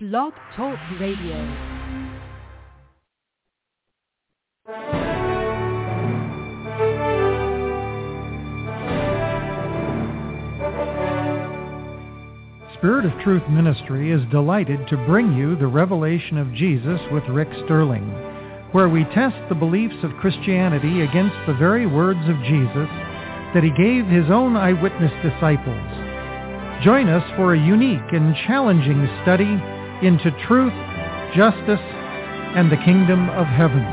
Blog Talk Radio. Spirit of Truth Ministry is delighted to bring you the Revelation of Jesus with Rick Sterling, where we test the beliefs of Christianity against the very words of Jesus that he gave his own eyewitness disciples. Join us for a unique and challenging study into truth, justice, and the kingdom of heaven.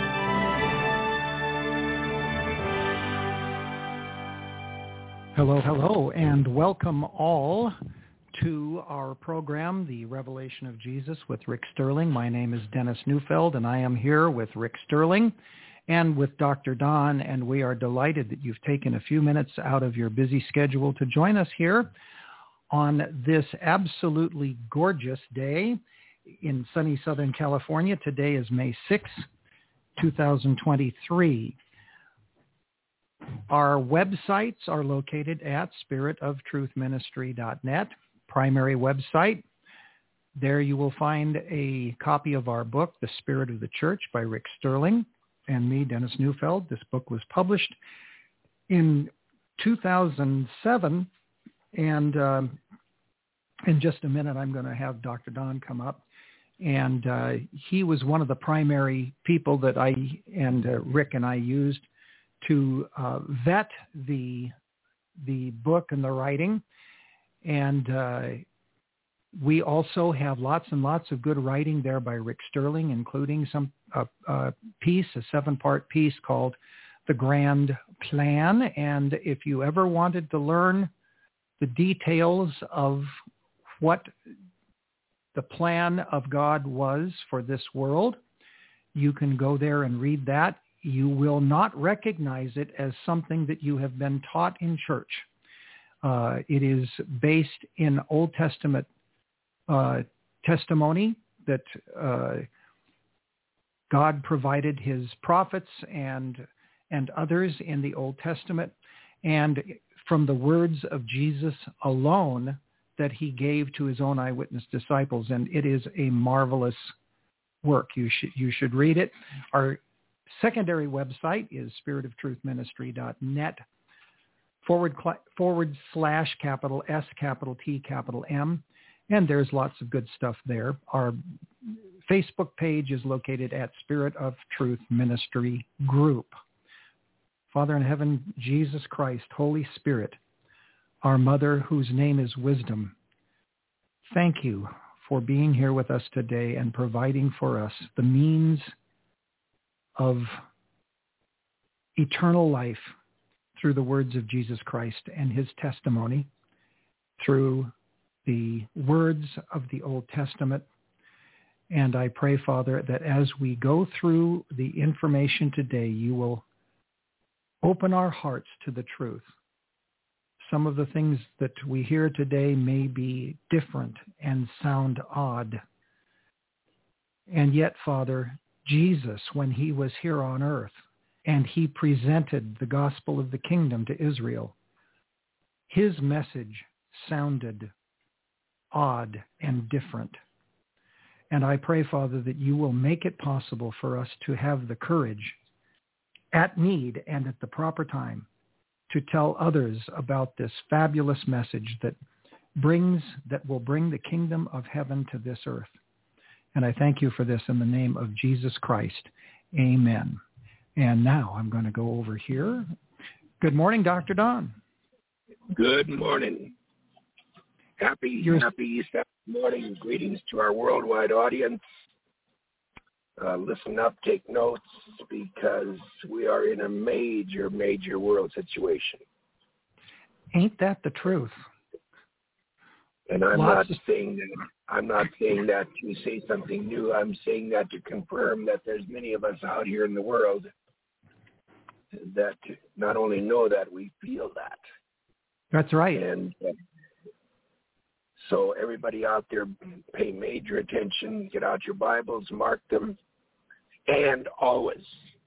Hello, and welcome all to our program, The Revelation of Jesus with Rick Sterling. My name is Dennis Neufeld, and I am here with Rick Sterling and with Dr. Don, and we are delighted that you've taken a few minutes out of your busy schedule to join us here on this absolutely gorgeous day in sunny Southern California. Today is May 6, 2023. Our websites are located at spiritoftruthministry.net. Primary website. There you will find a copy of our book, The Spirit of the Church by Rick Sterling and me, Dennis Neufeld. This book was published in 2007, and in just a minute I'm going to have Dr. Don come up, and he was one of the primary people that Rick and I used to vet the book and the writing. And we also have lots and lots of good writing there by Rick Sterling, including a 7-part piece called The Grand Plan. And if you ever wanted to learn the details of what the plan of God was for this world, you can go there and read that. You will not recognize it as something that you have been taught in church. It is based in Old Testament testimony that God provided his prophets and others in the Old Testament, and from the words of Jesus alone that he gave to his own eyewitness disciples. And it is a marvelous work. You should read it. Our secondary website is spiritoftruthministry.net // capital S, capital T, capital M, and there's lots of good stuff there. Our Facebook page is located at Spirit of Truth Ministry Group. Father in heaven, Jesus Christ, Holy Spirit, our Mother whose name is Wisdom, thank you for being here with us today and providing for us the means of eternal life through the words of Jesus Christ and his testimony, through the words of the Old Testament. And I pray, Father, that as we go through the information today, you will open our hearts to the truth. Some of the things that we hear today may be different and sound odd. And yet, Father, Jesus, when he was here on earth, and he presented the gospel of the kingdom to Israel, his message sounded odd and different. And I pray, Father, that you will make it possible for us to have the courage at need and at the proper time to tell others about this fabulous message that will bring the kingdom of heaven to this earth. And I thank you for this in the name of Jesus Christ. Amen. And now I'm going to go over here. Good morning, Dr. Don. Good morning. Happy Sabbath morning. Greetings to our worldwide audience. Listen up, take notes, because we are in a major, major world situation. Ain't that the truth? And I'm not saying that to say something new. I'm saying that to confirm that there's many of us out here in the world that not only know that, we feel that. That's right. And so everybody out there, pay major attention, get out your Bibles, mark them, and always,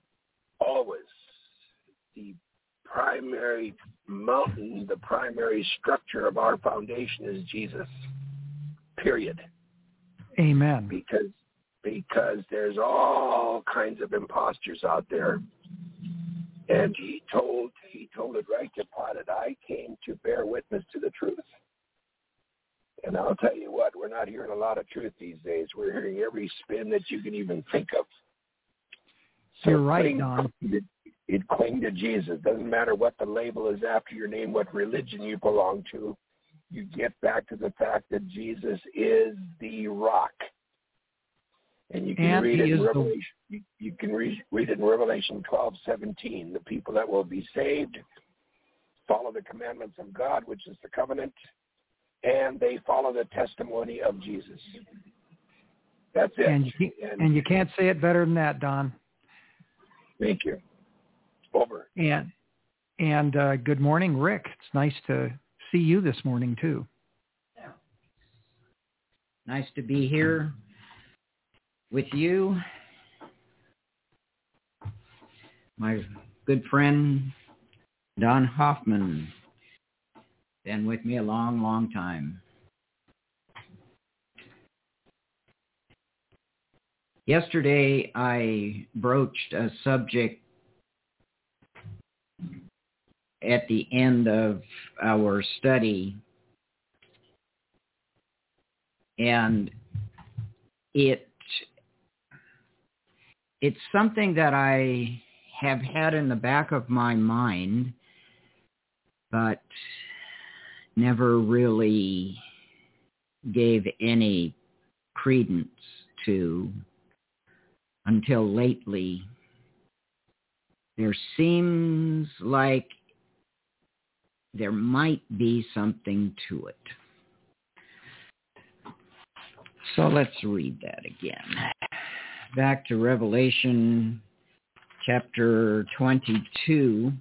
the primary mountain, the primary structure of our foundation is Jesus, period. Amen. Because there's all kinds of imposters out there. And he told it right to Pilate, I came to bear witness to the truth. And I'll tell you what, we're not hearing a lot of truth these days. We're hearing every spin that you can even think of. So you're right, Don. It cling to Jesus. Doesn't matter what the label is after your name, what religion you belong to. You get back to the fact that Jesus is the rock. And you can read it in Revelation. You can read it in Revelation 12:17. The people that will be saved follow the commandments of God, which is the covenant, and they follow the testimony of Jesus. That's it. And you can't say it better than that, Don. Thank you. Over. And good morning, Rick. It's nice to see you this morning too. Yeah. Nice to be here with you, my good friend Don Hoffman. Been with me a long, long time. Yesterday I broached a subject at the end of our study, and it's something that I have had in the back of my mind, but never really gave any credence to until lately. There seems like there might be something to it. So let's read that again. Back to Revelation chapter 22.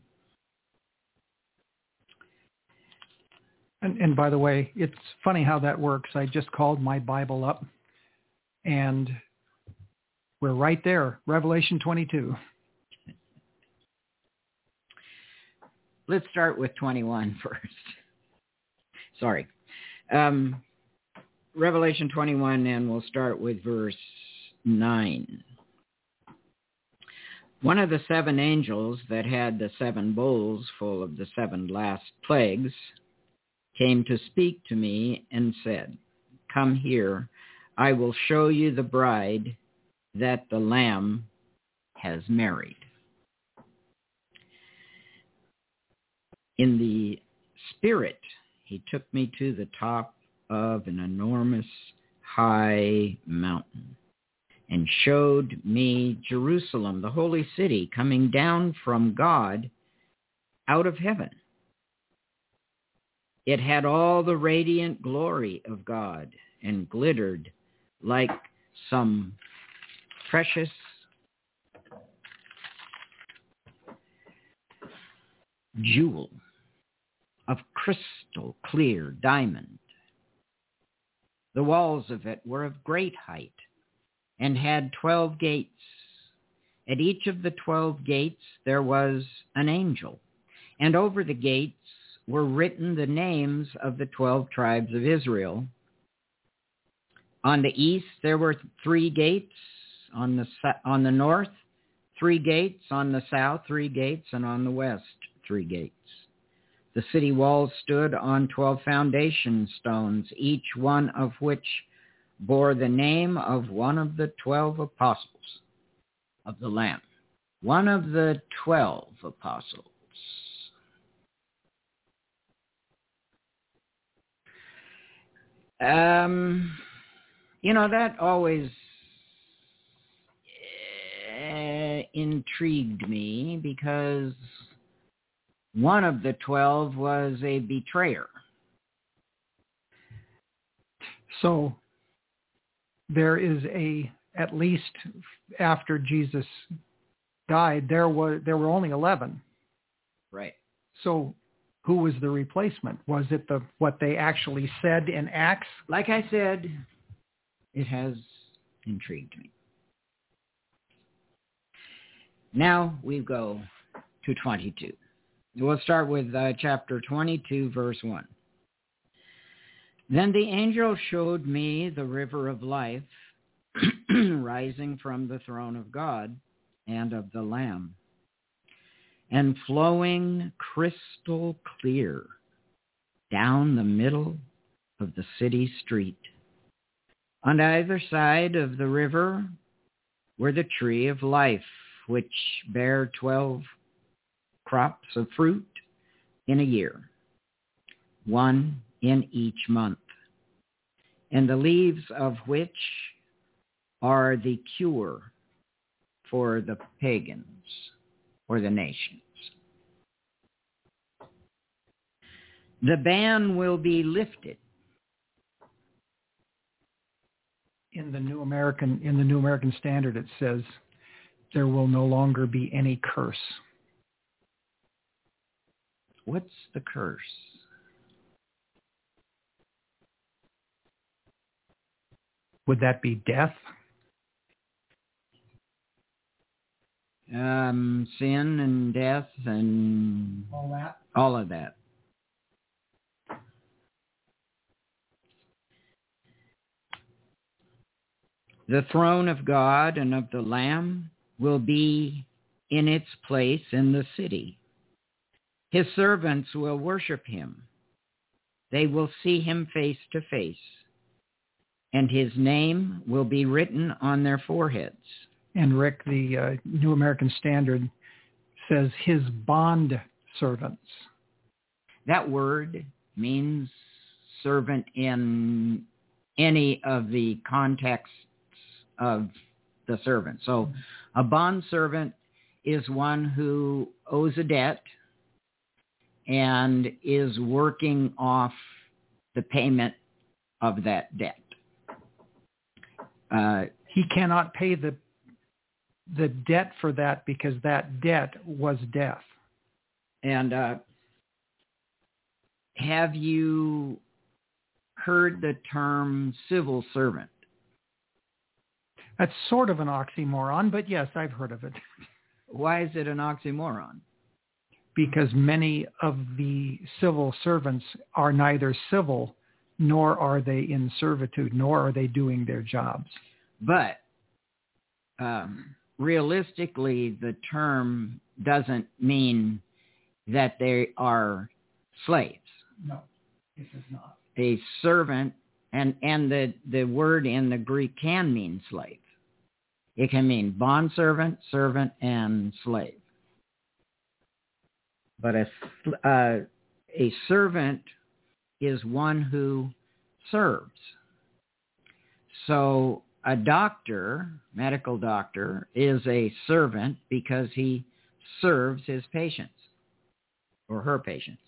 And by the way, it's funny how that works. I just called my Bible up, and we're right there, Revelation 22. Let's start with 21 first. Sorry. Revelation 21, and we'll start with verse 9. One of the seven angels that had the seven bowls full of the seven last plagues came to speak to me and said, "Come here, I will show you the bride that the Lamb has married." In the Spirit, he took me to the top of an enormous high mountain and showed me Jerusalem, the holy city, coming down from God out of heaven. It had all the radiant glory of God and glittered like some precious jewel of crystal clear diamond. The walls of it were of great height and had 12 gates. At each of the 12 gates there was an angel, and over the gates were written the names of the 12 tribes of Israel. On the east there were 3 gates, on the north 3 gates, on the south 3 gates, and on the west 3 gates. The city walls stood on 12 foundation stones, each one of which bore the name of one of the 12 apostles of the Lamb. One of the 12 apostles. That always intrigued me, because one of the 12 was a betrayer. So there is at least after Jesus died, there were only 11. Right. So who was the replacement? Was it what they actually said in Acts? Like I said, it has intrigued me. Now we go to 22. We'll start with chapter 22, verse 1. Then the angel showed me the river of life rising from the throne of God and of the Lamb, and flowing crystal clear down the middle of the city street. On either side of the river were the tree of life, which bare 12 crops of fruit in a year, one in each month, and the leaves of which are the cure for the pagans or the nations. The ban will be lifted. In the New American Standard, it says there will no longer be any curse. What's the curse? Would that be death? Sin and death and all of that. The throne of God and of the Lamb will be in its place in the city. His servants will worship him. They will see him face to face, and his name will be written on their foreheads. And Rick, the New American Standard says his bond servants. That word means servant in any of the contexts of the servant. So a bond servant is one who owes a debt and is working off the payment of that debt. He cannot pay the debt for that because that debt was death. And have you heard the term civil servant? That's sort of an oxymoron, but yes, I've heard of it. Why is it an oxymoron? Because many of the civil servants are neither civil nor are they in servitude, nor are they doing their jobs. But realistically, the term doesn't mean that they are slaves. No, it does not. A servant, and the word in the Greek can mean slave. It can mean bondservant, servant, and slave. But a servant is one who serves. So a doctor, medical doctor, is a servant because he serves his patients or her patients.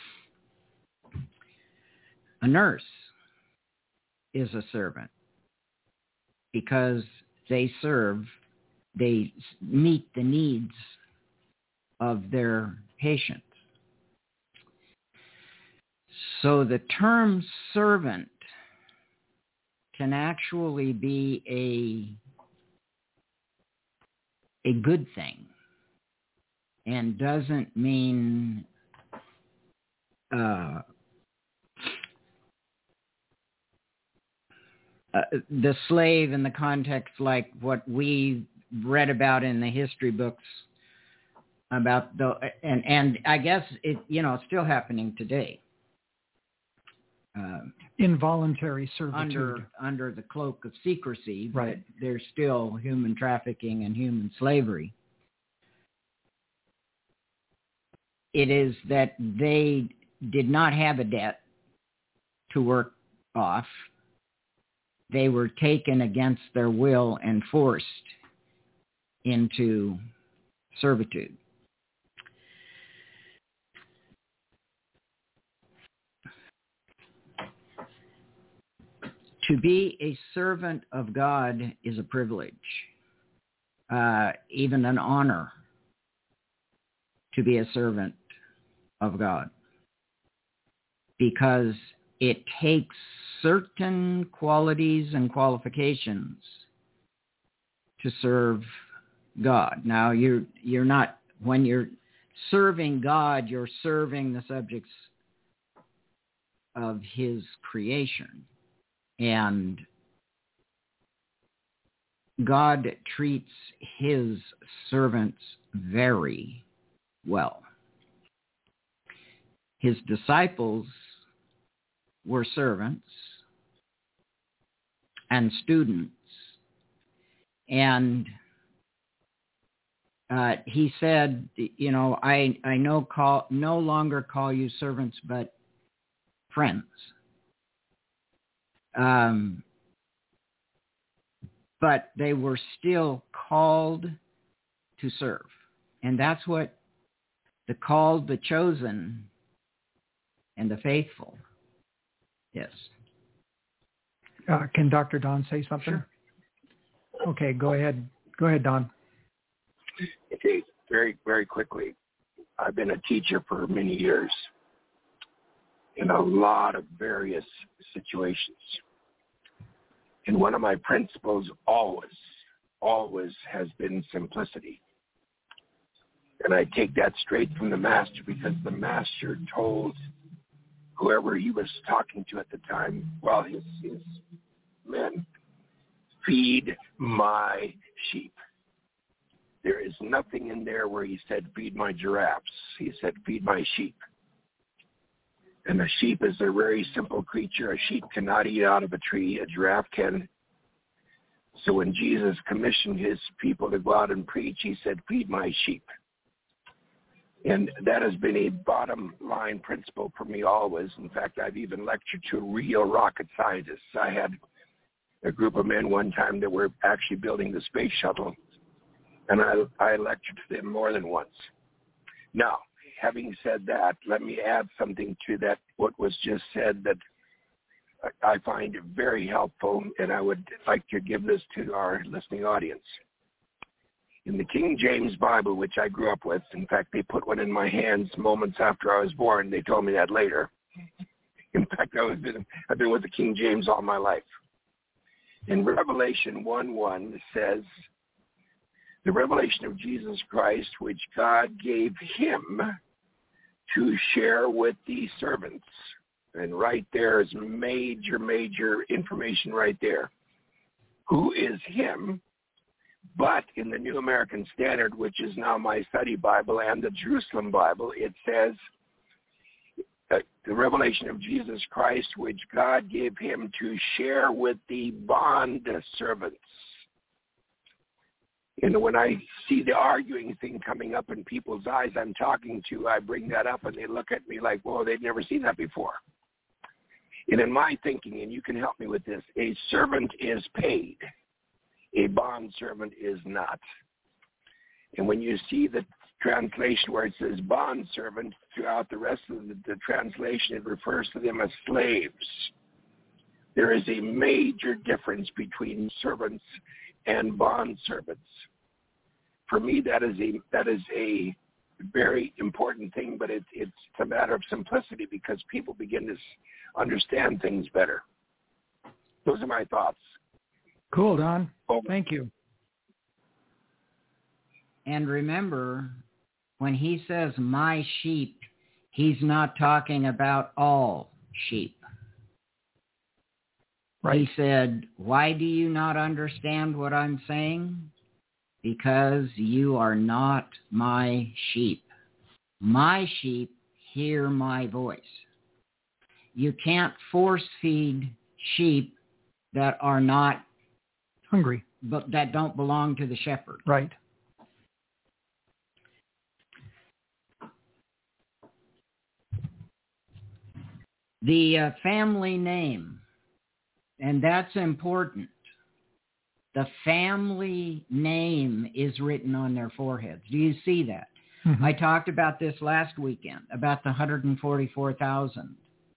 A nurse is a servant because they meet the needs of their patients. So the term servant can actually be a good thing and doesn't mean the slave in the context like what we read about in the history books about and I guess it's still happening today. Involuntary servitude. Under the cloak of secrecy, right. But there's still human trafficking and human slavery. It is that they did not have a debt to work off. They were taken against their will and forced into servitude. To be a servant of God is a privilege, even an honor to be a servant of God, because it takes certain qualities and qualifications to serve God. Now, you're not, when you're serving God, you're serving the subjects of his creation. And God treats his servants very well. His disciples were servants and students. And he said, I no longer call you servants, but friends. But they were still called to serve. And that's what the called, the chosen, and the faithful is. Can Dr. Don say something? Sure. Okay, go ahead. Go ahead, Don. Okay, very, very quickly. I've been a teacher for many years in a lot of various situations. And one of my principles always has been simplicity. And I take that straight from the master, because the master told whoever he was talking to at the time, his men, feed my sheep. There is nothing in there where he said, feed my giraffes. He said, feed my sheep. And a sheep is a very simple creature. A sheep cannot eat out of a tree. A giraffe can. So when Jesus commissioned his people to go out and preach, he said, feed my sheep. And that has been a bottom line principle for me always. In fact, I've even lectured to real rocket scientists. I had a group of men one time that were actually building the space shuttle, and I lectured to them more than once. Now, having said that, let me add something to that, what was just said, that I find very helpful, and I would like to give this to our listening audience. In the King James Bible, which I grew up with, in fact, they put one in my hands moments after I was born. They told me that later. In fact, I've been with the King James all my life. In Revelation 1:1 says, the revelation of Jesus Christ, which God gave him to share with the servants. And right there is major information right there. Who is him? But in the New American Standard, which is now my study Bible, and the Jerusalem Bible, it says, the revelation of Jesus Christ, which God gave him to share with the bond servants. And when I see the arguing thing coming up in people's eyes I'm talking to, I bring that up, and they look at me like, whoa, they've never seen that before. And in my thinking, and you can help me with this, a servant is paid. A bond servant is not. And when you see the translation where it says bond servant, throughout the rest of the translation, it refers to them as slaves. There is a major difference between servants and bond servants. For me, that is a very important thing, but it's a matter of simplicity, because people begin to understand things better. Those are my thoughts. Cool, Don. Thank you. And remember, when he says my sheep, he's not talking about all sheep. Right. He said, why do you not understand what I'm saying? Because you are not my sheep. My sheep hear my voice. You can't force feed sheep that are not hungry, but that don't belong to the shepherd. Right. The family name, and that's important. The family name is written on their foreheads. Do you see that? Mm-hmm. I talked about this last weekend, about the 144,000.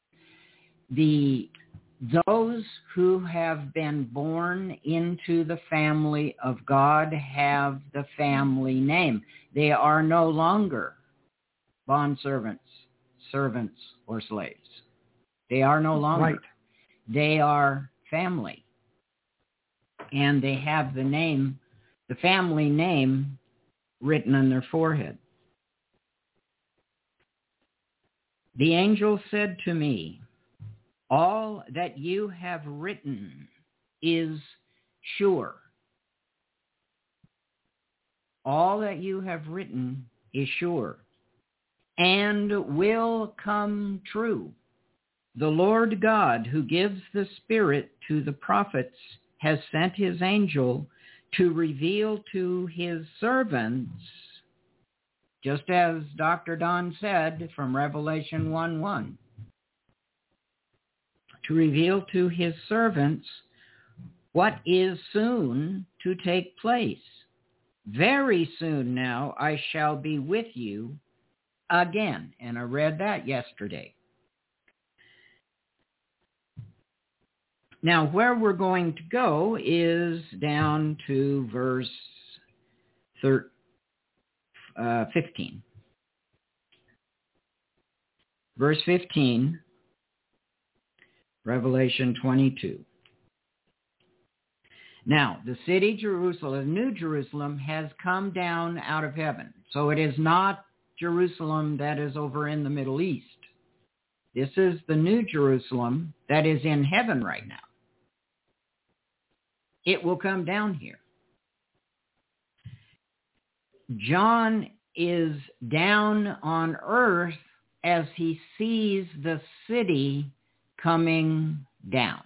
Those who have been born into the family of God have the family name. They are no longer bondservants, servants, or slaves. They are no longer. Right. They are family. And they have the name, the family name, written on their forehead. The angel said to me, All that you have written is sure. All that you have written is sure and will come true. The Lord God, who gives the Spirit to the prophets, has sent his angel to reveal to his servants, just as Dr. Don said from Revelation 1:1, to reveal to his servants what is soon to take place. Very soon now I shall be with you again. And I read that yesterday. Now, where we're going to go is down to verse 15. Verse 15, Revelation 22. Now, the city Jerusalem, New Jerusalem, has come down out of heaven. So it is not Jerusalem that is over in the Middle East. This is the New Jerusalem that is in heaven right now. It will come down here. John is down on earth as he sees the city coming down.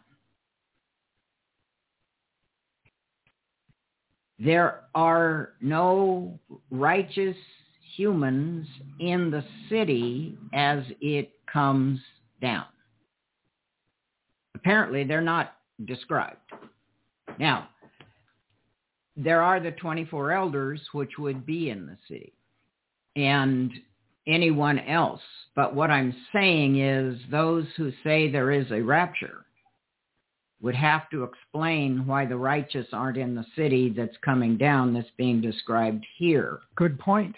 There are no righteous humans in the city as it comes down. Apparently, they're not described. Now, there are the 24 elders, which would be in the city, and anyone else. But what I'm saying is those who say there is a rapture would have to explain why the righteous aren't in the city that's coming down that's being described here. Good point.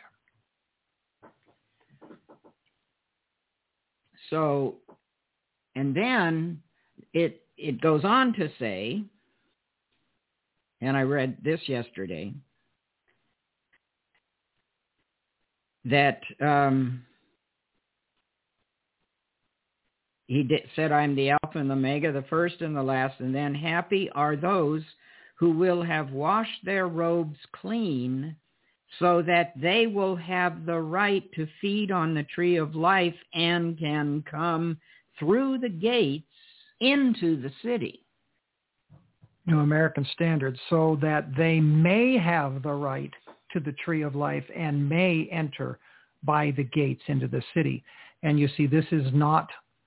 So, and then it goes on to say, and I read this yesterday, that said, I'm the Alpha and the Omega, the first and the last, and then happy are those who will have washed their robes clean so that they will have the right to feed on the tree of life and can come through the gates into the city. New American Standard, so that they may have the right to the tree of life and may enter by the gates into the city. And you see, this is not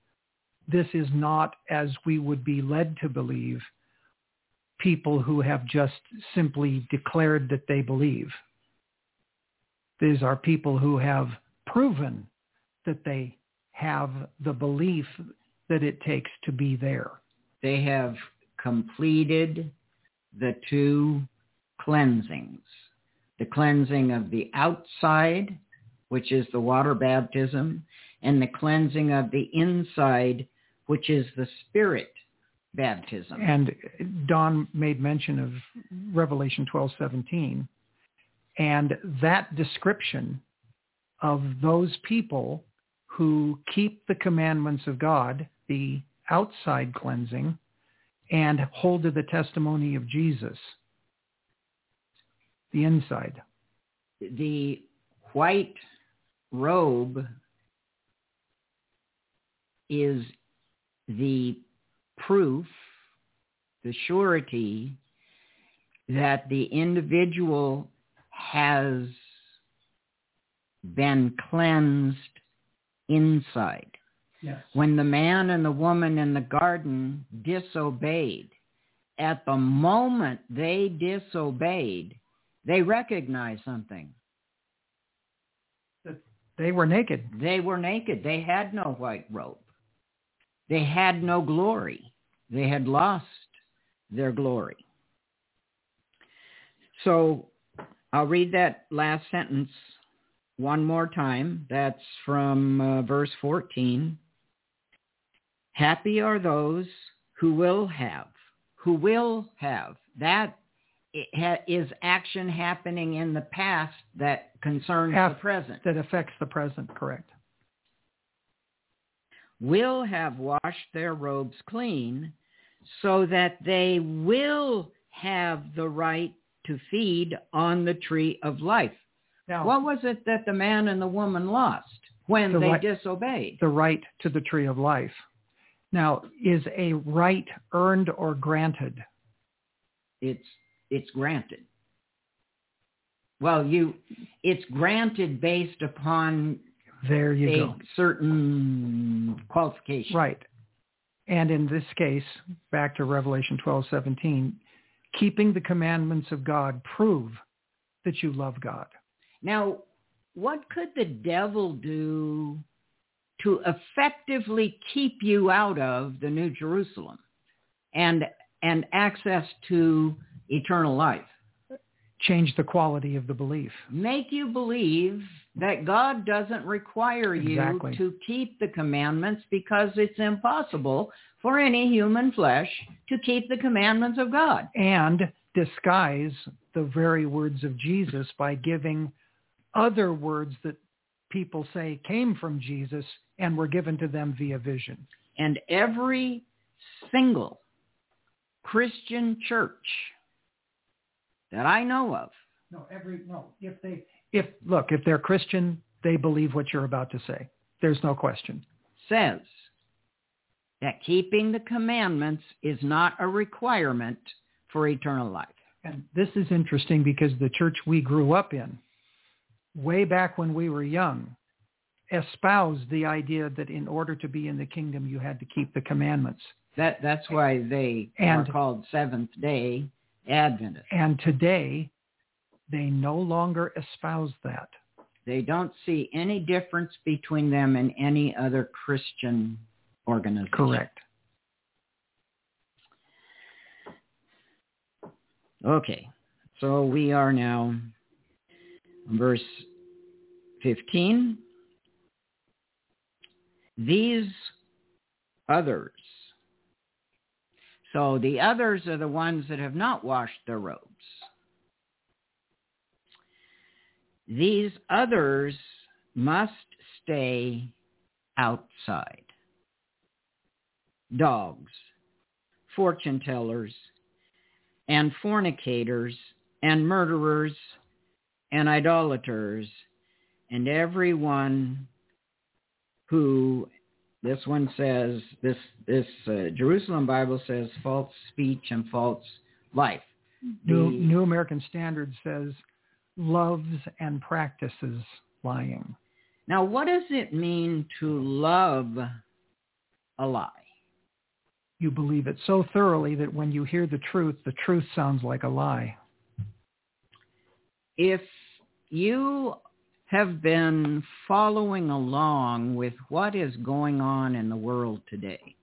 as we would be led to believe, people who have just simply declared that they believe. These are people who have proven that they have the belief that it takes to be there. They have completed the two cleansings. The cleansing of the outside, which is the water baptism, and the cleansing of the inside, which is the Spirit baptism. And Don made mention of Revelation 12:17, and that description of those people who keep the commandments of God, the outside cleansing, and hold to the testimony of Jesus, the inside. The white robe is the proof, the surety that the individual has been cleansed inside. Yes. When the man and the woman in the garden disobeyed, at the moment they disobeyed, they recognized something. They were naked. They were naked. They had no white robe. They had no glory. They had lost their glory. So I'll read that last sentence one more time. That's from verse 14. Happy are those who will have. That is action happening in the past that concerns the present. That affects the present, correct. will have washed their robes clean, so that they will have the right to feed on the tree of life. Now, what was it that the man and the woman lost when they disobeyed? The right to the tree of life. Now, is a right earned or granted? It's granted. Well, it's granted based upon certain qualification. Right. And in this case, back to Revelation 12:17, keeping the commandments of God prove that you love God. Now, what could the devil do to effectively keep you out of the New Jerusalem and access to eternal life? Change the quality of the belief. Make you believe that God doesn't require you to keep the commandments, because it's impossible for any human flesh to keep the commandments of God. And disguise the very words of Jesus by giving other words that people say came from Jesus and were given to them via vision. And every single Christian church that I know of. If they're Christian, they believe what you're about to say. There's no question. Says that keeping the commandments is not a requirement for eternal life. And this is interesting because the church we grew up in, way back when we were young, espoused the idea that in order to be in the kingdom, you had to keep the commandments. That's why they are called Seventh-day Adventists. And today, they no longer espouse that. They don't see any difference between them and any other Christian organization. Correct. Okay, so we are now on verse 15. These others. So the others are the ones that have not washed their robes. These others must stay outside. Dogs, fortune tellers, and fornicators, and murderers, and idolaters, and everyone who, this one says, this Jerusalem Bible says false speech and false life. New American Standard says loves and practices lying. Now, what does it mean to love a lie? You believe it so thoroughly that when you hear the truth sounds like a lie. If you have been following along with what is going on in the world today,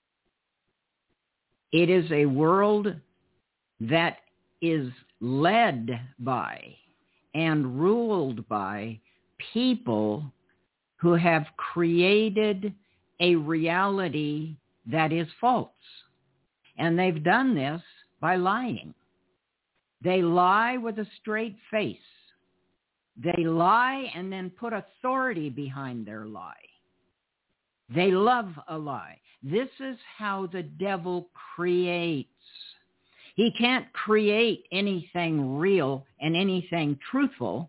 it is a world that is led by and ruled by people who have created a reality that is false. And they've done this by lying. They lie with a straight face. They lie and then put authority behind their lie. They love a lie. This is how the devil creates. He can't create anything real and anything truthful.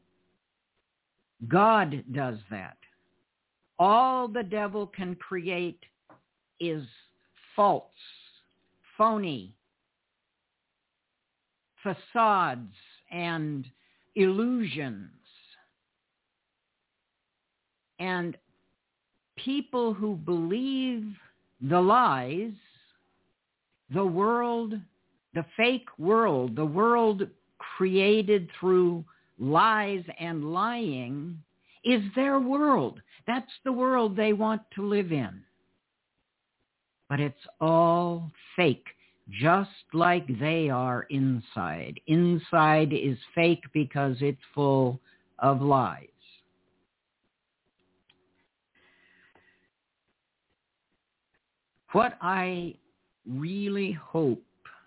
God does that. All the devil can create is false, phony, facades, and illusions. And people who believe the lies, the world, the fake world, the world created through lies and lying, is their world. That's the world they want to live in. But it's all fake, just like they are inside. Inside is fake because it's full of lies. What I really hope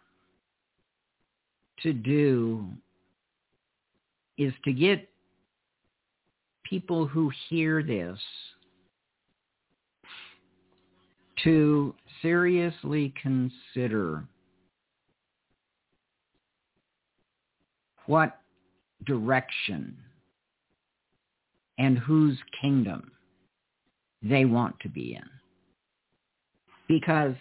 to do is to get people who hear this to seriously consider what direction and whose kingdom they want to be in. Because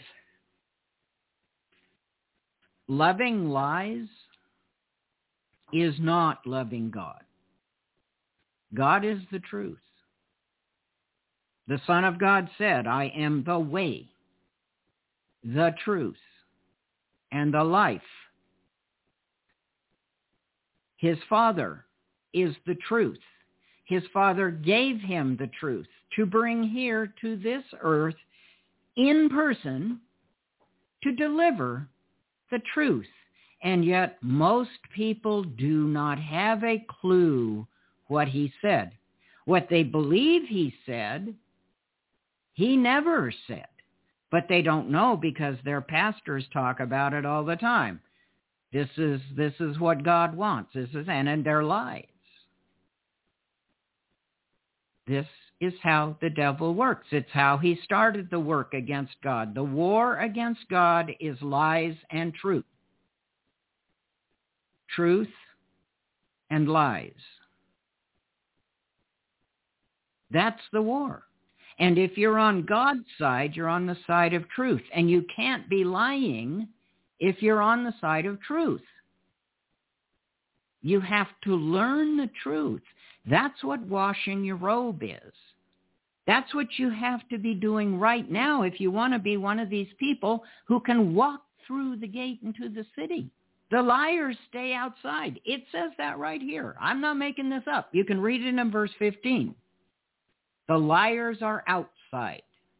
loving lies is not loving God. God is the truth. The Son of God said, I am the way, the truth, and the life. His Father is the truth. His Father gave him the truth to bring here to this earth in person to deliver the truth. And yet most people do not have a clue what he said. What they believe he said, he never said. But they don't know because their pastors talk about it all the time. This is what God wants. And in their lives. This is how the devil works. It's how he started the work against God. The war against God is lies and truth. Truth and lies. That's the war. And if you're on God's side, you're on the side of truth. And you can't be lying if you're on the side of truth. You have to learn the truth. That's what washing your robe is. That's what you have to be doing right now if you want to be one of these people who can walk through the gate into the city. The liars stay outside. It says that right here. I'm not making this up. You can read it in verse 15. The liars are outside.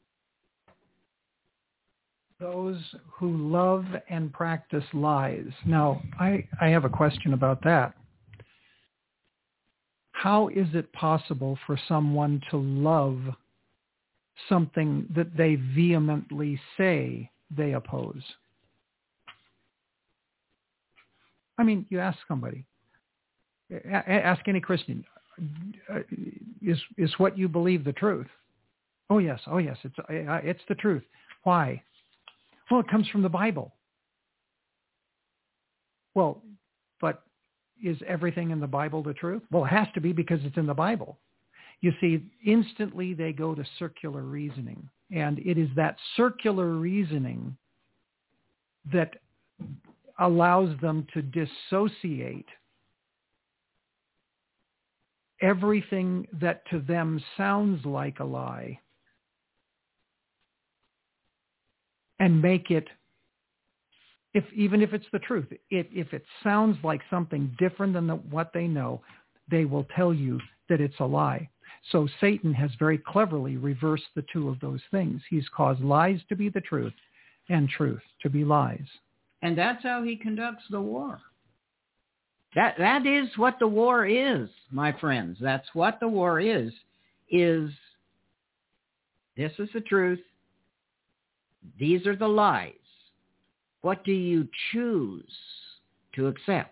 Those who love and practice lies. Now, I have a question about that. How is it possible for someone to love something that they vehemently say they oppose? I mean, you ask somebody, ask any Christian, is what you believe the truth? Oh yes, it's the truth. Why? Well, it comes from the Bible. Well, but is everything in the Bible the truth? Well, it has to be because it's in the Bible. You see, instantly they go to circular reasoning. And it is that circular reasoning that allows them to dissociate everything that to them sounds like a lie and make it, even if it's the truth, if it sounds like something different than what they know, they will tell you that it's a lie. So Satan has very cleverly reversed the two of those things. He's caused lies to be the truth and truth to be lies. And that's how he conducts the war. That is what the war is, my friends. That's what the war is this is the truth. These are the lies. What do you choose to accept?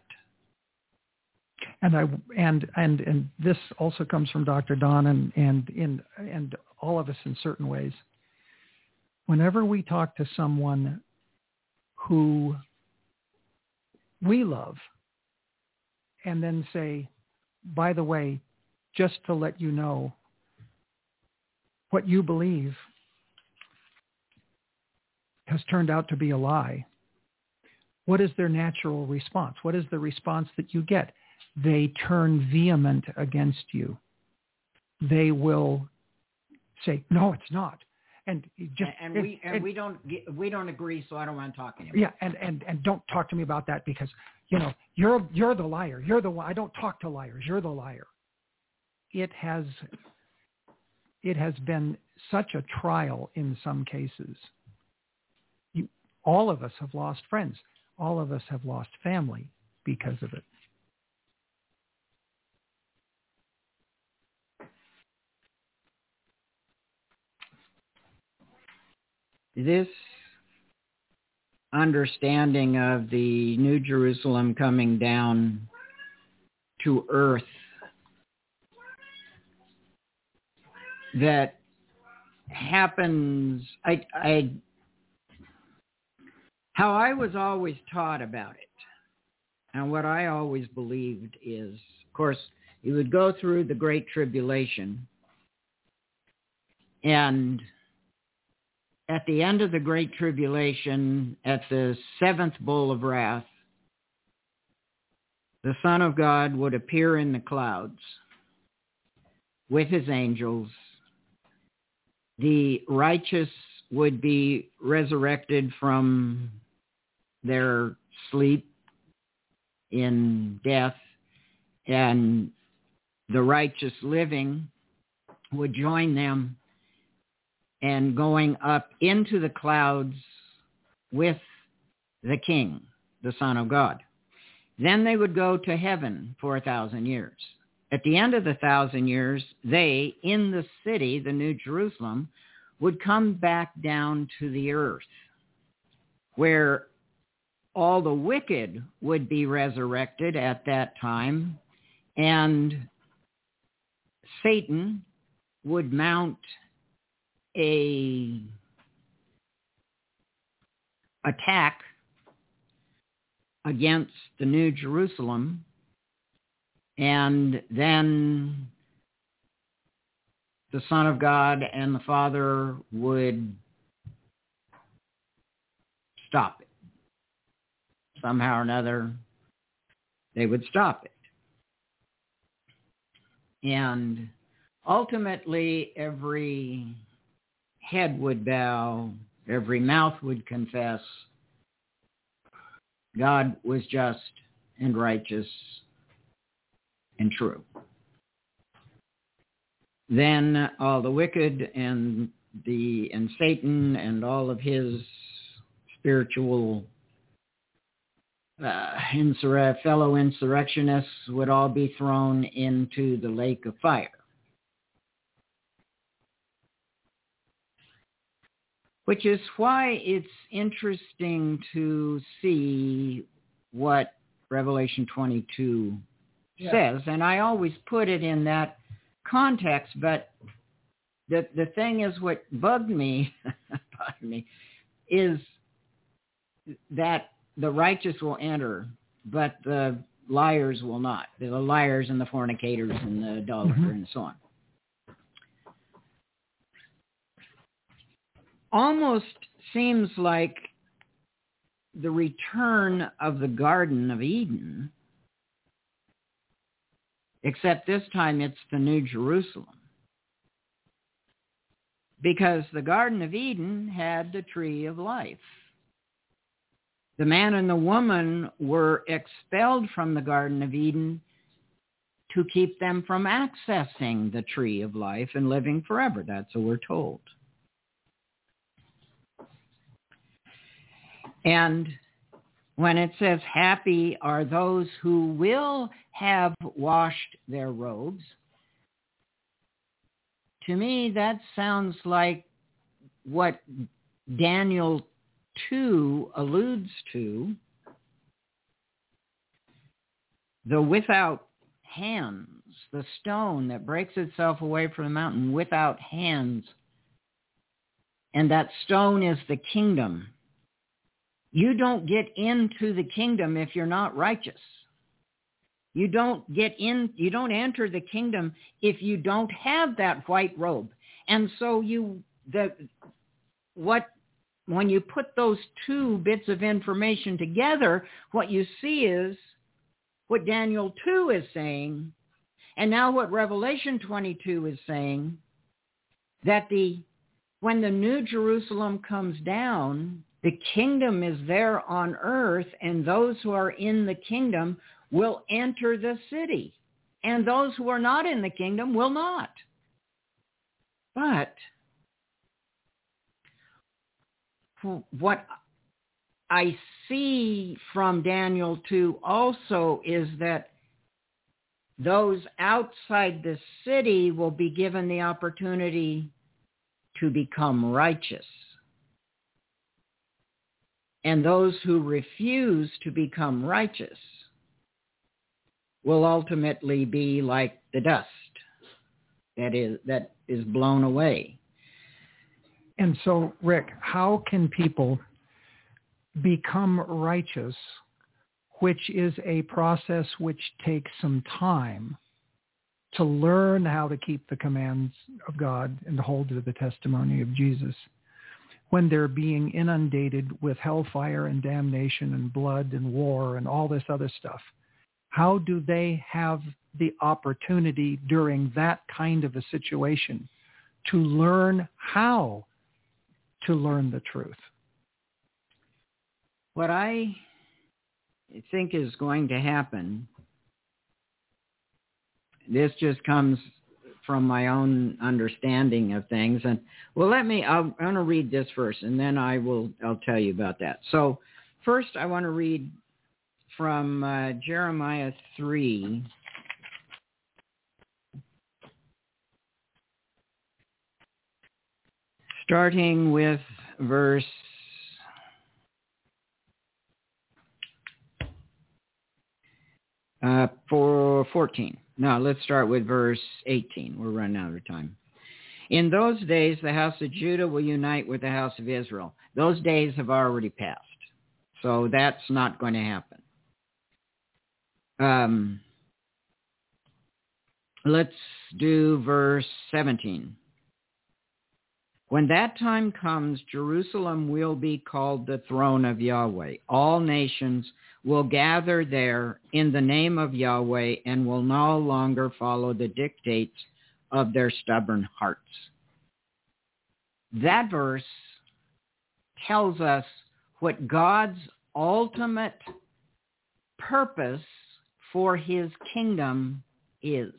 And this also comes from Dr. Don and all of us in certain ways. Whenever we talk to someone who we love and then say, by the way, just to let you know, what you believe has turned out to be a lie. What is their natural response? What is the response that you get? They turn vehement against you. They will say, no, it's not. We don't agree, so I don't want to talk anymore. Yeah, and don't talk to me about that because, you're the liar. You're the one. I don't talk to liars. You're the liar. It has been such a trial in some cases. All of us have lost friends. All of us have lost family because of it. This understanding of the New Jerusalem coming down to earth, that happens, how I was always taught about it, and what I always believed is, of course, you would go through the Great Tribulation, and at the end of the Great Tribulation, at the seventh bowl of wrath, the Son of God would appear in the clouds with his angels. The righteous would be resurrected from their sleep in death, and the righteous living would join them and going up into the clouds with the King, the Son of God. Then they would go to heaven for 1,000 years. At the end of the 1,000 years, they, in the city, the New Jerusalem, would come back down to the earth, where all the wicked would be resurrected at that time, and Satan would mount a attack against the New Jerusalem, and then the Son of God and the Father would stop it. Somehow or another, they would stop it. And ultimately, every head would bow, every mouth would confess God was just and righteous and true. Then all the wicked and Satan and all of his spiritual fellow insurrectionists would all be thrown into the lake of fire. Which is why it's interesting to see what Revelation 22 says. And I always put it in that context, but the thing is, what bugged me, is that the righteous will enter, but the liars will not. The liars and the fornicators and the adulterer and so on. Almost seems like the return of the Garden of Eden, except this time it's the New Jerusalem. Because the Garden of Eden had the tree of life. The man and the woman were expelled from the Garden of Eden to keep them from accessing the tree of life and living forever. That's what we're told. And when it says, happy are those who will have washed their robes, to me that sounds like what Daniel 2 alludes to, the without hands, the stone that breaks itself away from the mountain without hands. And that stone is the kingdom. You don't get into the kingdom if you're not righteous. You don't enter the kingdom if you don't have that white robe. And so when you put those two bits of information together, what you see is what Daniel 2 is saying, and now what Revelation 22 is saying, that when the New Jerusalem comes down, the kingdom is there on earth, and those who are in the kingdom will enter the city, and those who are not in the kingdom will not. But what I see from Daniel 2 also is that those outside the city will be given the opportunity to become righteous. And those who refuse to become righteous will ultimately be like the dust that is blown away. And so, Rick, how can people become righteous, which is a process which takes some time to learn how to keep the commands of God and to hold to the testimony of Jesus, when they're being inundated with hellfire and damnation and blood and war and all this other stuff? How do they have the opportunity during that kind of a situation to learn how to learn the truth? What I think is going to happen, this just comes from my own understanding of things. And well, I'm going to read this first, and then I'll tell you about that. So first I want to read from Jeremiah 3. Starting with verse 14. No, let's start with verse 18. We're running out of time. In those days, the house of Judah will unite with the house of Israel. Those days have already passed, so that's not going to happen. Let's do verse 17. When that time comes, Jerusalem will be called the throne of Yahweh. All nations will gather there in the name of Yahweh and will no longer follow the dictates of their stubborn hearts. That verse tells us what God's ultimate purpose for his kingdom is.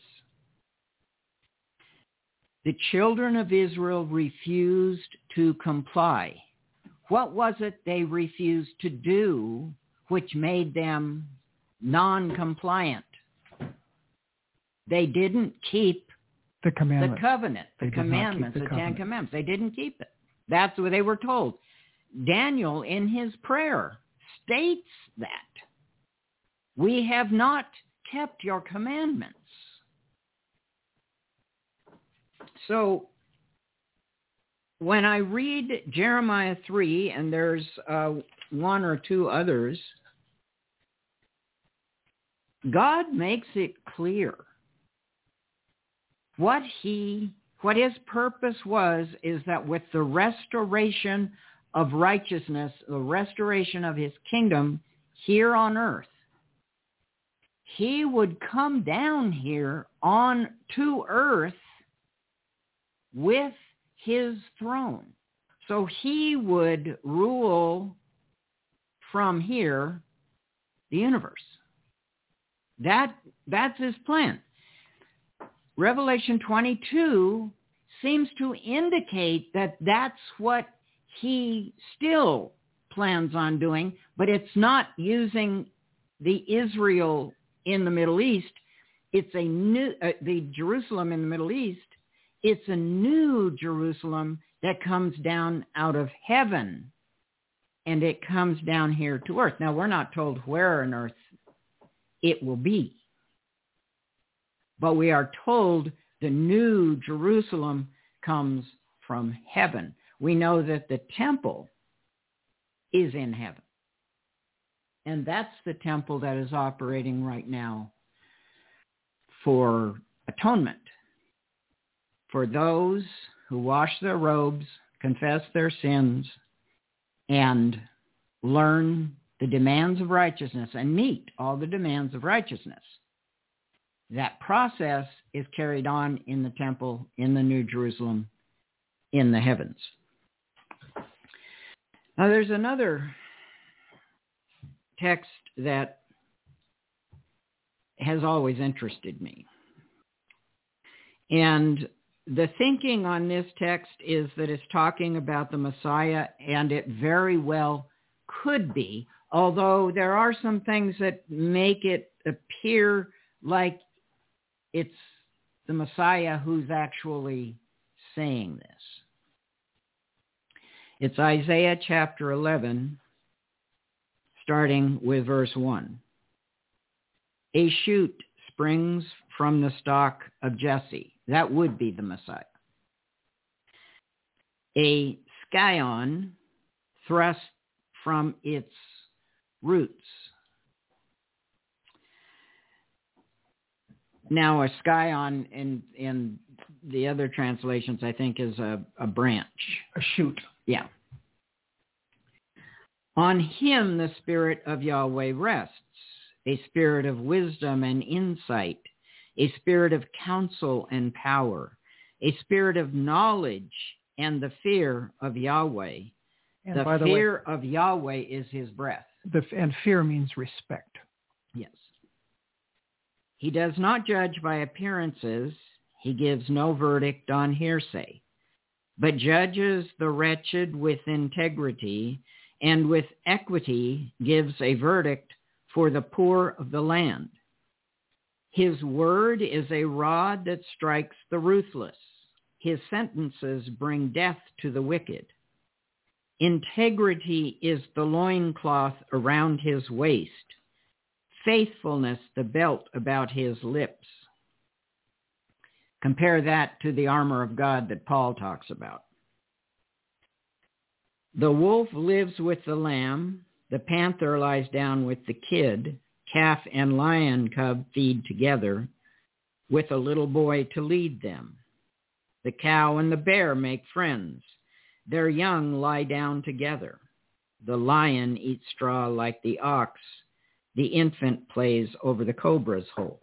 The children of Israel refused to comply. What was it they refused to do which made them non-compliant? They didn't keep the covenant, the commandments, the Ten Commandments. They didn't keep it. That's what they were told. Daniel, in his prayer, states that we have not kept your commandments. So when I read Jeremiah 3, and there's one or two others, God makes it clear what his purpose was, is that with the restoration of righteousness, the restoration of his kingdom here on earth, he would come down here to earth with his throne. So he would rule from here the universe. That's his plan. Revelation 22 seems to indicate that that's what he still plans on doing, but it's not using the Israel in the Middle East. It's a new, the Jerusalem in the Middle East. It's a new Jerusalem that comes down out of heaven, and it comes down here to earth. Now, we're not told where on earth it will be, but we are told the new Jerusalem comes from heaven. We know that the temple is in heaven, and that's the temple that is operating right now for atonement, for those who wash their robes, confess their sins, and learn the demands of righteousness and meet all the demands of righteousness. That process is carried on in the temple, in the New Jerusalem, in the heavens. Now there's another text that has always interested me. And the thinking on this text is that it's talking about the Messiah, and it very well could be, although there are some things that make it appear like it's the Messiah who's actually saying this. It's Isaiah chapter 11, starting with verse 1. A shoot springs from the stock of Jesse. That would be the Messiah. A scion thrust from its roots. Now, a scion in the other translations, I think, is a branch. A shoot. Yeah. On him the Spirit of Yahweh rests, a spirit of wisdom and insight, a spirit of counsel and power, a spirit of knowledge and the fear of Yahweh. And the fear of Yahweh is his breath. And fear means respect. Yes. He does not judge by appearances. He gives no verdict on hearsay, but judges the wretched with integrity, and with equity gives a verdict for the poor of the land. His word is a rod that strikes the ruthless. His sentences bring death to the wicked. Integrity is the loincloth around his waist, faithfulness the belt about his lips. Compare that to the armor of God that Paul talks about. The wolf lives with the lamb, the panther lies down with the kid, calf and lion cub feed together, with a little boy to lead them. The cow and the bear make friends. Their young lie down together. The lion eats straw like the ox. The infant plays over the cobra's hole.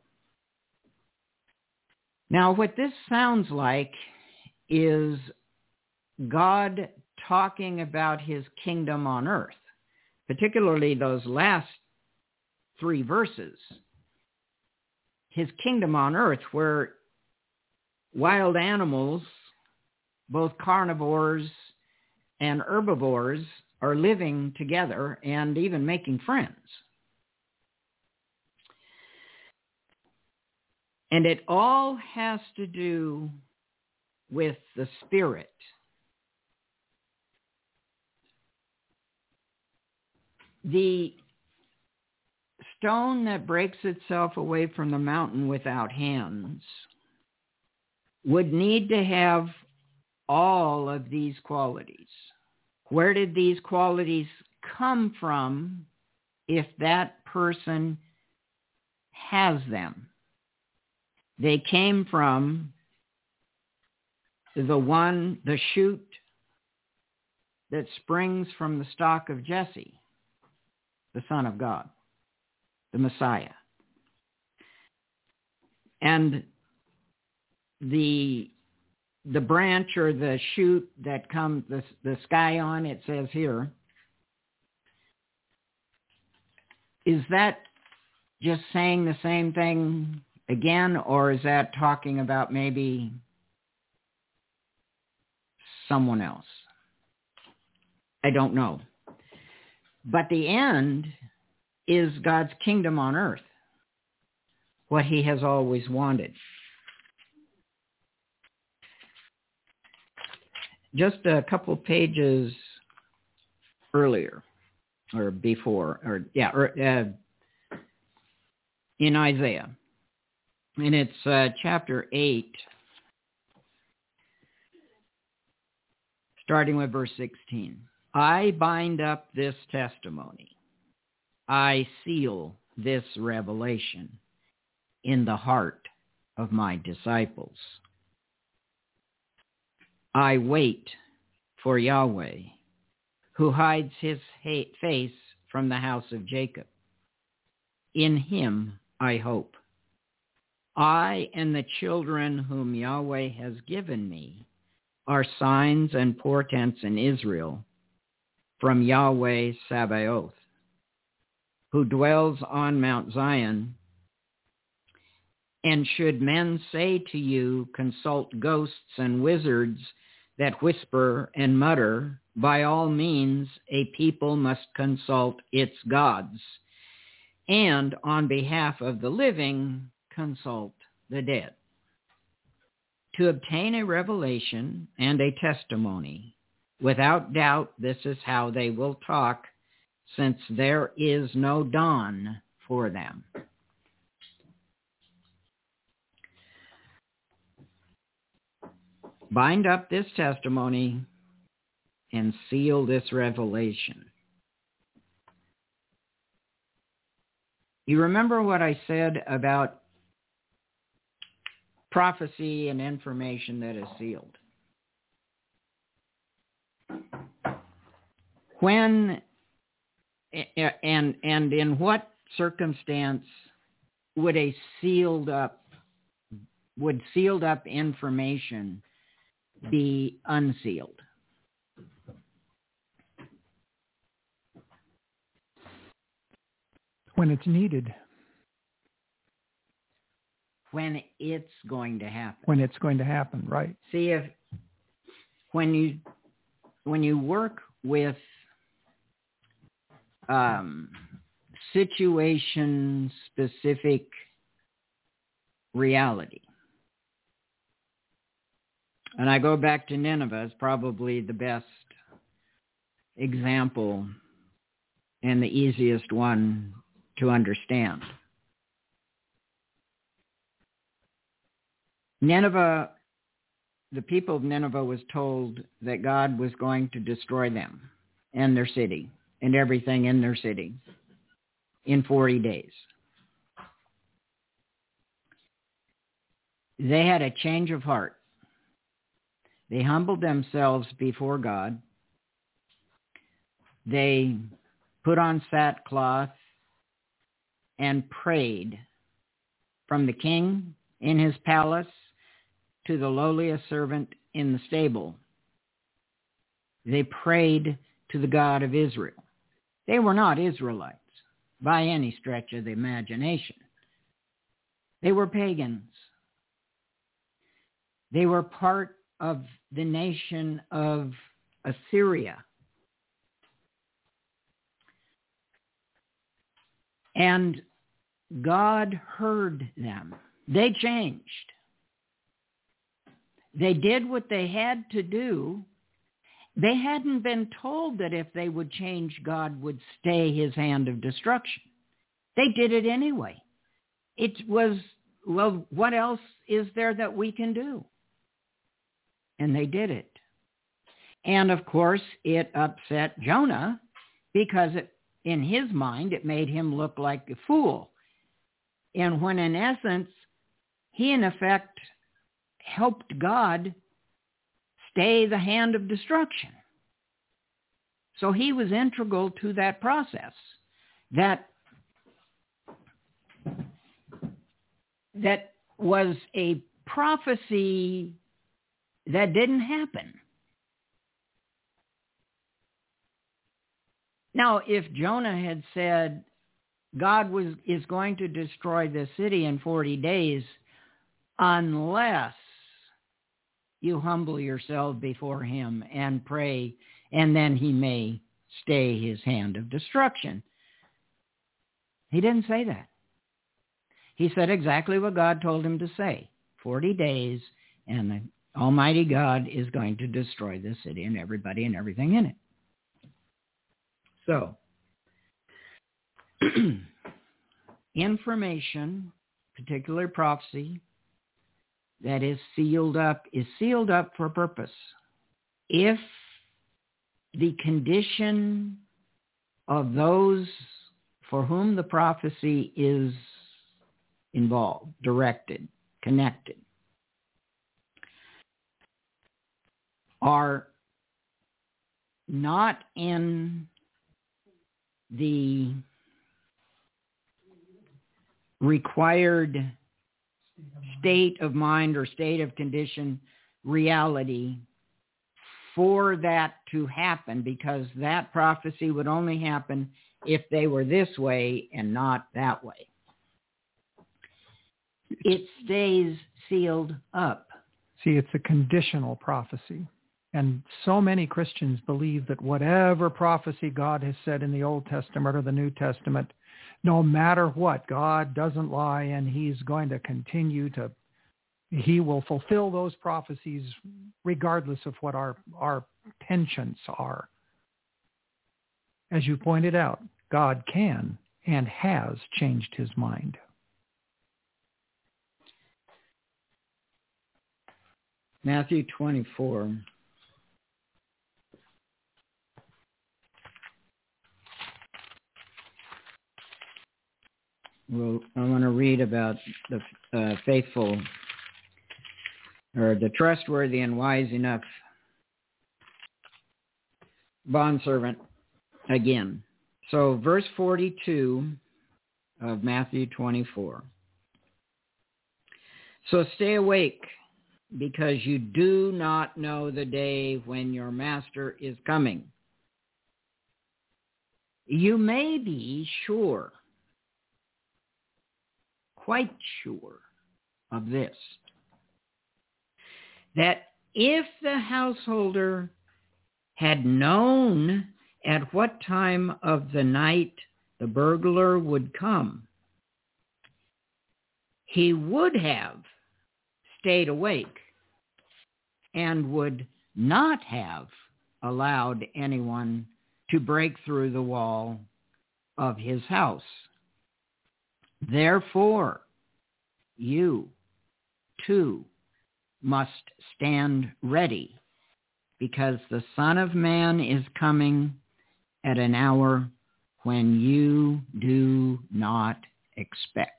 Now, what this sounds like is God talking about his kingdom on earth, particularly those last 3 verses. His kingdom on earth, where wild animals, both carnivores and herbivores, are living together and even making friends. And it all has to do with the Spirit. The stone that breaks itself away from the mountain without hands would need to have all of these qualities. Where did these qualities come from if that person has them? They came from the shoot that springs from the stock of Jesse, the Son of God, the Messiah. And the branch or the shoot that comes, the scion, it says here, is that just saying the same thing again, or is that talking about maybe someone else? I don't know. But the end is God's kingdom on earth, what he has always wanted. Just a couple pages earlier, or before, in Isaiah. And it's chapter 8, starting with verse 16. I bind up this testimony. I seal this revelation in the heart of my disciples. I wait for Yahweh, who hides his face from the house of Jacob. In him I hope. I and the children whom Yahweh has given me are signs and portents in Israel from Yahweh Sabaoth, who dwells on Mount Zion. And should men say to you, consult ghosts and wizards that whisper and mutter, by all means a people must consult its gods, and on behalf of the living, consult the dead, to obtain a revelation and a testimony. Without doubt, this is how they will talk, since there is no dawn for them. Bind up this testimony. and seal this revelation. You remember what I said about prophecy and information that is sealed? When and in what circumstance would sealed up information be unsealed? When it's needed. When it's going to happen. When it's going to happen, right. See, when you work with situation-specific reality, and I go back to Nineveh as probably the best example and the easiest one to understand. Nineveh, the people of Nineveh was told that God was going to destroy them and their city and everything in their city in 40 days. They had a change of heart. They humbled themselves before God. They put on sackcloth and prayed, from the king in his palace to the lowliest servant in the stable. They prayed to the God of Israel. They were not Israelites by any stretch of the imagination. They were pagans. They were part of the nation of Assyria. And God heard them. They changed. They did what they had to do. They hadn't been told that if they would change, God would stay his hand of destruction. They did it anyway. It was, well, what else is there that we can do? And they did it. And of course, it upset Jonah because in his mind, it made him look like a fool. And when in essence, he in effect helped God stay the hand of destruction. So he was integral to that process. That was a prophecy that didn't happen. Now, if Jonah had said, God is going to destroy the city in 40 days unless you humble yourself before him and pray, and then he may stay his hand of destruction. He didn't say that. He said exactly what God told him to say. 40 days, and the Almighty God is going to destroy the city and everybody and everything in it. So, information, particular prophecy, that is sealed up for a purpose. If the condition of those for whom the prophecy is involved, directed, connected, are not in the required state of mind or state of condition reality for that to happen, because that prophecy would only happen if they were this way and not that way. It stays sealed up. See, it's a conditional prophecy. And so many Christians believe that whatever prophecy God has said in the Old Testament or the New Testament, no matter what, God doesn't lie, and he's going to continue to, he will fulfill those prophecies regardless of what our penchants are. As you pointed out, God can and has changed his mind. Matthew 24. Well, I want to read about the faithful, or the trustworthy and wise enough bondservant again. So verse 42 of Matthew 24. So stay awake, because you do not know the day when your master is coming. You may be sure, quite sure of this, that if the householder had known at what time of the night the burglar would come, he would have stayed awake and would not have allowed anyone to break through the wall of his house. Therefore, you too must stand ready, because the Son of Man is coming at an hour when you do not expect.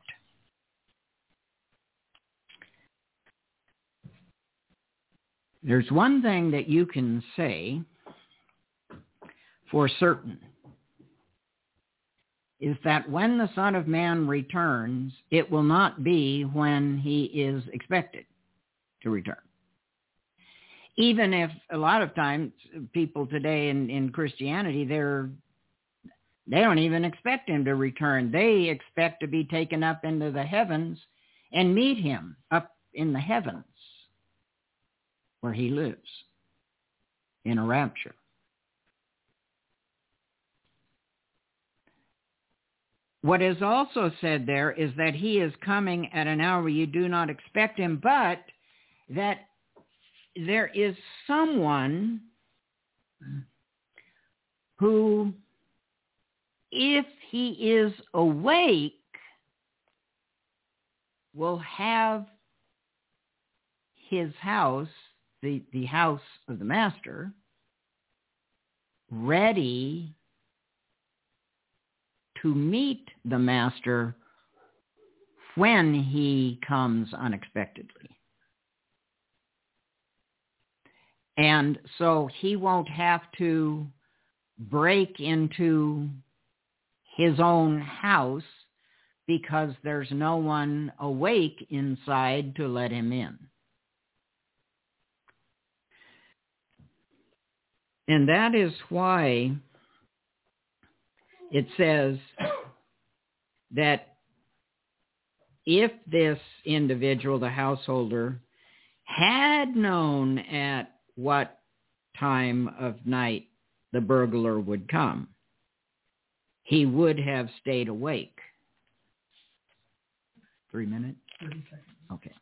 There's one thing that you can say for certain, is that when the Son of Man returns, it will not be when he is expected to return. Even if a lot of times people today in Christianity, they don't even expect him to return. They expect to be taken up into the heavens and meet him up in the heavens where he lives in a rapture. What is also said there is that he is coming at an hour you do not expect him, but that there is someone who, if he is awake, will have his house, the house of the master, ready to meet the master when he comes unexpectedly. And so he won't have to break into his own house because there's no one awake inside to let him in. And that is why it says that if this individual, the householder, had known at what time of night the burglar would come, he would have stayed awake. 3 minutes? 30 seconds. Okay.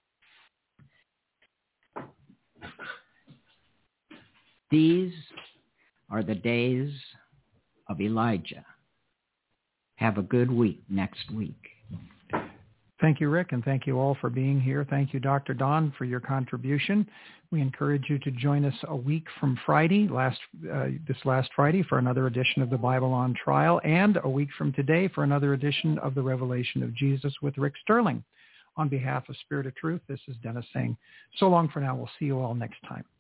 These are the days of Elijah. Have a good week next week. Thank you, Rick, and thank you all for being here. Thank you, Dr. Don, for your contribution. We encourage you to join us a week from Friday, this last Friday, for another edition of the Bible on Trial, and a week from today for another edition of the Revelation of Jesus with Rick Sterling. On behalf of Spirit of Truth, this is Dennis saying so long for now. We'll see you all next time.